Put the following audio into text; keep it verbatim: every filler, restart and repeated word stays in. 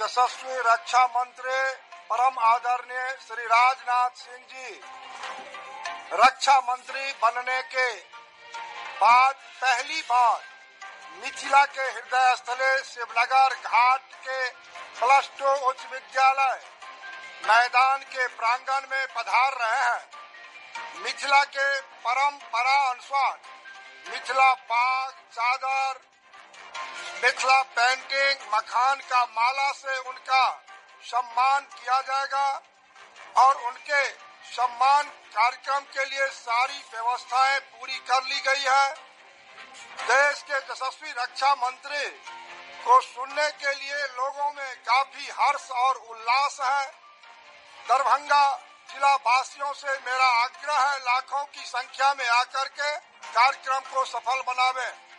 यशस्वी रक्षा मंत्री परम आदरणीय श्री राजनाथ सिंह जी रक्षा मंत्री बनने के बाद पहली बार मिथिला के हृदय स्थले शिवनगर घाट के प्लस टू उच्च विद्यालय मैदान के प्रांगण में पधार रहे हैं। मिथिला के परंपरा अनुसार मिथिला पाग, चादर, मिथिला पेंटिंग, मखान का माला से उनका सम्मान किया जाएगा और उनके सम्मान कार्यक्रम के लिए सारी व्यवस्थाएं पूरी कर ली गई है। देश के यशस्वी रक्षा मंत्री को सुनने के लिए लोगों में काफी हर्ष और उल्लास है। दरभंगा जिला वासियों से मेरा आग्रह है, लाखों की संख्या में आकर के कार्यक्रम को सफल बनावें।